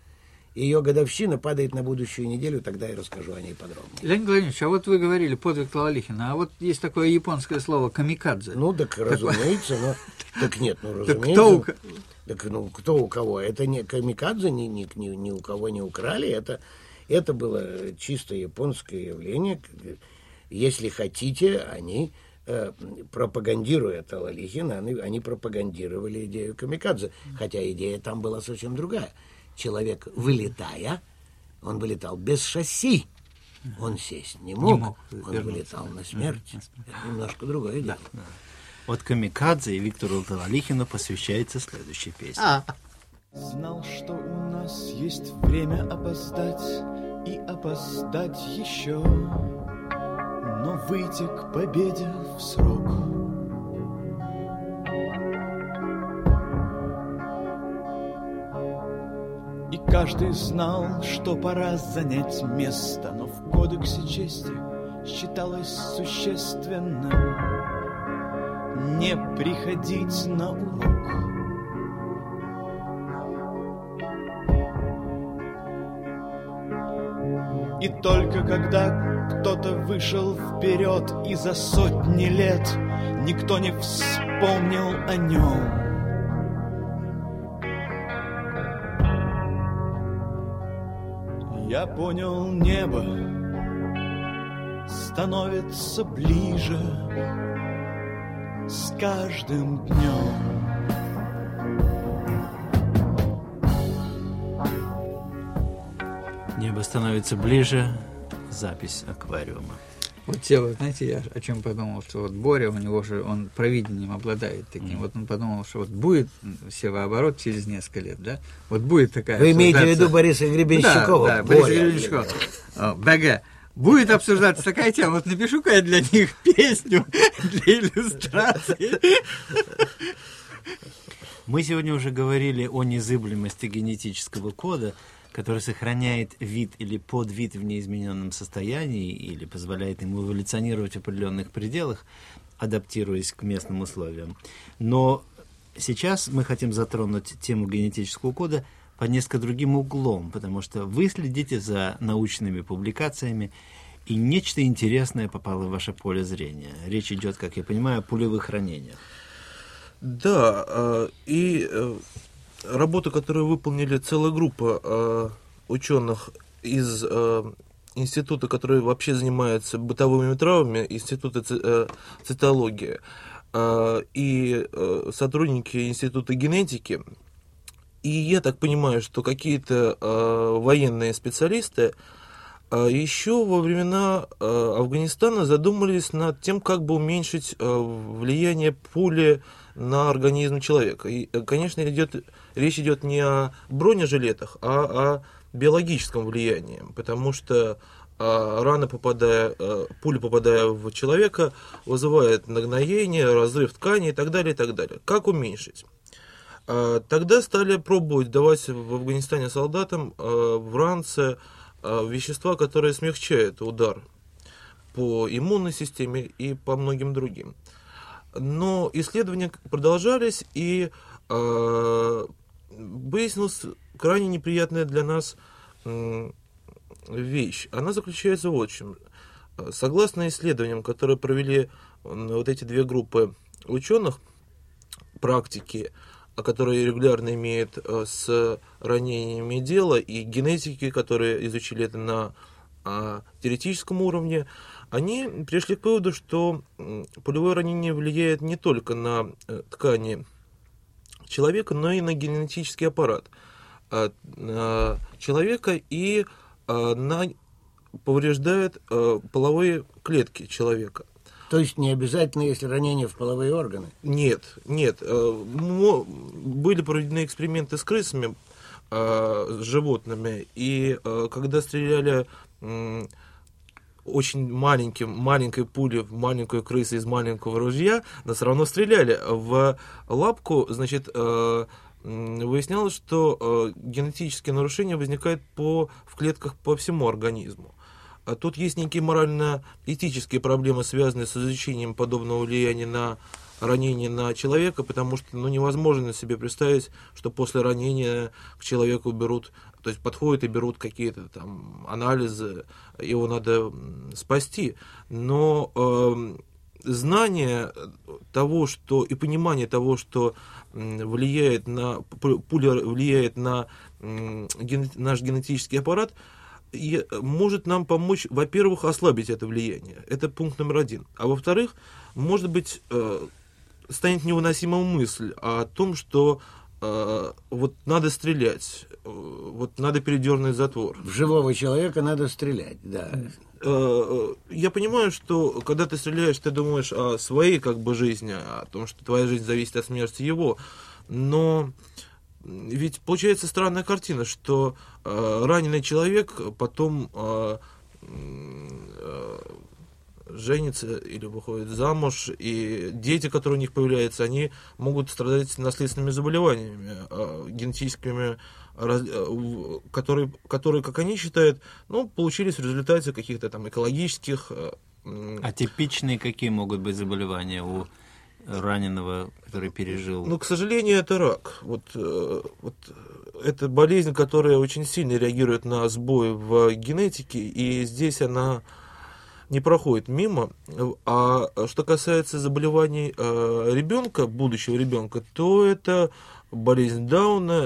Ее годовщина падает на будущую неделю, тогда я расскажу о ней подробнее. Леонид Владимирович, а вот вы говорили подвиг Талалихина, а вот есть такое японское слово «камикадзе». Ну, так разумеется, но... Так нет, ну, разумеется. Так ну, кто у кого? Это не камикадзе, ни, ни, ни, ни у кого не украли, это, это было чисто японское явление. Если хотите, они, э, пропагандируя Талалихина, они, они пропагандировали идею камикадзе, хотя идея там была совсем другая. Человек, вылетая, он вылетал без шасси, он сесть не мог, не мог он вылетал на смерть. Это немножко другое дело. Да. От Камикадзе и Виктору Талалихину посвящается следующая песня. А. Знал, что у нас есть время опоздать и опоздать еще, но выйти к победе в срок. И каждый знал, что пора занять место, но в кодексе чести считалось существенным не приходить на урок. И только когда кто-то вышел вперед, и за сотни лет никто не вспомнил о нем, я понял, небо становится ближе с каждым днем. Небо становится ближе. Запись аквариума. Вот те, вот, знаете, я о чем подумал, что вот Боря, у него же, он провидением обладает таким. Mm. Вот он подумал, что вот будет севооборот через несколько лет, да? Вот будет такая... Вы имеете в виду Бориса Гребенщикова? Да, да, Бориса Гребенщикова. БГ. Будет обсуждаться такая тема. Вот напишу-ка я для них песню для иллюстрации. Мы сегодня уже говорили о незыблемости генетического кода, который сохраняет вид или подвид в неизмененном состоянии или позволяет ему эволюционировать в определенных пределах, адаптируясь к местным условиям. Но сейчас мы хотим затронуть тему генетического кода под несколько другим углом, потому что вы следите за научными публикациями, и нечто интересное попало в ваше поле зрения. Речь идет, как я понимаю, о пулевых ранениях. Да, и работу, которую выполнили целая группа ученых из института, который вообще занимается бытовыми травмами, института цитологии, и сотрудники института генетики. И я так понимаю, что какие-то военные специалисты еще во времена Афганистана задумались над тем, как бы уменьшить влияние пули на организм человека. И, конечно, идет, речь идет не о бронежилетах, а о биологическом влиянии, потому что рана, попадая, пуля, попадая в человека, вызывает нагноение, разрыв ткани и так далее, и так далее. Как уменьшить? Тогда стали пробовать давать в Афганистане солдатам в ранце вещества, которые смягчают удар по иммунной системе и по многим другим. Но исследования продолжались, и э, выяснилась крайне неприятная для нас э, вещь. Она заключается в чем. Согласно исследованиям, которые провели вот эти две группы ученых, практики, которые регулярно имеют с ранениями дело, и генетики, которые изучили это на а, теоретическом уровне, они пришли к выводу, что пулевое ранение влияет не только на ткани человека, но и на генетический аппарат человека и на, повреждает половые клетки человека. То есть не обязательно, если ранение в половые органы? Нет, нет. Были проведены эксперименты с крысами, с животными, и когда стреляли очень маленьким, маленькой пулей в маленькую крысу из маленького ружья, но все равно стреляли. В лапку, значит, выяснялось, что генетические нарушения возникают по, в клетках по всему организму. А тут есть некие морально-этические проблемы, связанные с изучением подобного влияния на ранение на человека, потому что ну, невозможно себе представить, что после ранения к человеку берут, то есть подходят и берут какие-то там анализы, его надо спасти. Но э, знание того, что и понимание того, что влияет на, пуля влияет на э, ген, наш генетический аппарат, и может нам помочь, во-первых, ослабить это влияние. Это пункт номер один. А во-вторых, может быть, э, станет невыносима мысль о том, что э, вот надо стрелять. вот надо передернуть затвор. В живого человека надо стрелять, да. Я понимаю, что когда ты стреляешь, ты думаешь о своей как бы жизни, о том, что твоя жизнь зависит от смерти его. Но ведь получается странная картина, что э, раненый человек потом э, э, женится или выходит замуж, и дети, которые у них появляются, они могут страдать наследственными заболеваниями, э, генетическими, раз, э, которые, которые, как они считают, ну, получились в результате каких-то там экологических... Э, Атипичные какие могут быть заболевания у раненого, который пережил? Ну, к сожалению, это рак. Вот, э, вот это болезнь, которая очень сильно реагирует на сбои в генетике, и здесь она не проходит мимо. А что касается заболеваний э, ребенка, будущего ребенка, то это болезнь Дауна,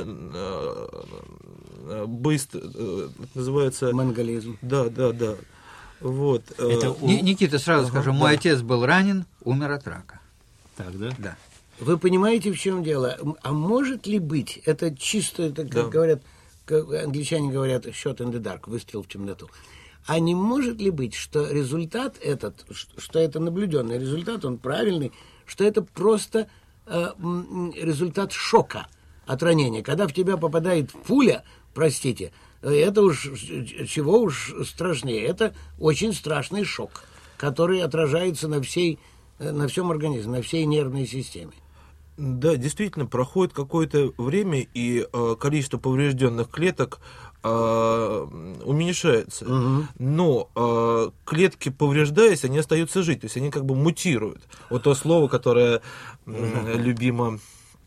э, быстро, э, называется... Монголизм. Да, да, да. Вот. Это у... Никита, сразу ага, скажу, мой да. отец был ранен, умер от рака. Так, да? Да. Вы понимаете, в чем дело? А может ли быть, это чисто, это, как да. говорят, как англичане говорят, shot in the dark, выстрел в темноту. А не может ли быть, что результат этот, что это наблюденный результат, он правильный, что это просто э, результат шока от ранения? Когда в тебя попадает пуля, простите, это уж, чего уж страшнее, это очень страшный шок, который отражается на всей на всем организме, на всей нервной системе. Да, действительно, проходит какое-то время, и э, количество поврежденных клеток э, уменьшается. Угу. Но э, клетки, повреждаясь, они остаются жить, то есть они как бы мутируют. Вот то слово, которое э, любимо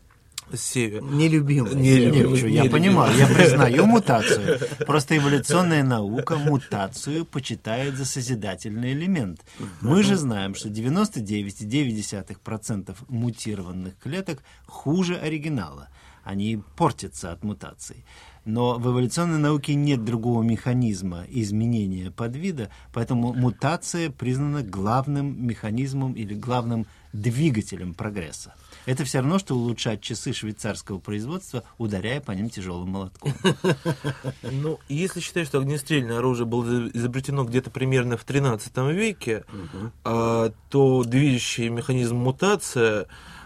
Севе. Нелюбимый. Нелюбимый. Я понимаю, я признаю мутацию. Просто эволюционная наука мутацию почитает за созидательный элемент. Мы же знаем, что девяносто девять целых девять десятых процента мутированных клеток хуже оригинала. Они портятся от мутаций. Но в эволюционной науке нет другого механизма изменения подвида, поэтому мутация признана главным механизмом или главным двигателем прогресса. Это все равно, что улучшать часы швейцарского производства, ударяя по ним тяжелым молотком. Ну, если считать, что огнестрельное оружие было изобретено где-то примерно в тринадцатом веке, угу. а, то движущий механизм мутация,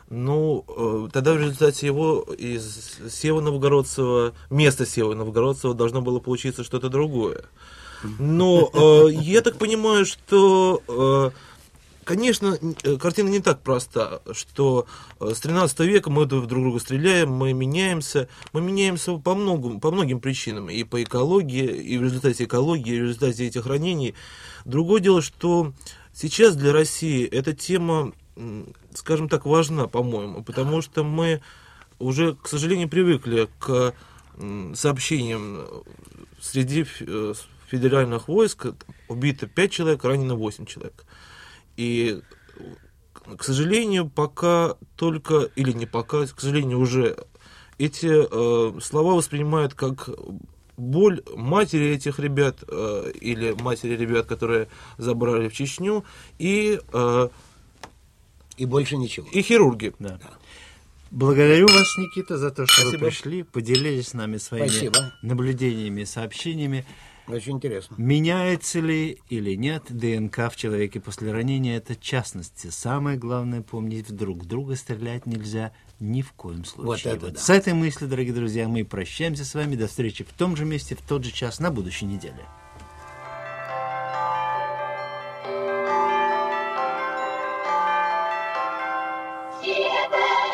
ну, тогда в результате его из Сева-Новгородцева, место Сева-Новгородцева должно было получиться что-то другое. Но э, я так понимаю, что... Э, Конечно, картина не так проста, что с тринадцатого века мы друг друга стреляем, мы меняемся, мы меняемся по многим, по многим причинам, и по экологии, и в результате экологии, и в результате этих ранений. Другое дело, что сейчас для России эта тема, скажем так, важна, по-моему, потому что мы уже, к сожалению, привыкли к сообщениям среди федеральных войск: убито пять человек, ранено восемь человек. И, к сожалению, пока только, или не пока, к сожалению, уже эти э, слова воспринимают как боль матери этих ребят, э, или матери ребят, которые забрали в Чечню, и... Э, и больше ничего. И хирурги. Да. Да. Благодарю вас, Никита, за то, что Спасибо. Вы пришли, поделились с нами своими Спасибо. наблюдениями, сообщениями. Очень интересно. Меняется ли или нет ДНК в человеке после ранения, это частности. Самое главное помнить, друг в друга стрелять нельзя ни в коем случае. Вот это вот да. С этой мыслью, дорогие друзья, мы прощаемся с вами. До встречи в том же месте, в тот же час на будущей неделе. Yeah.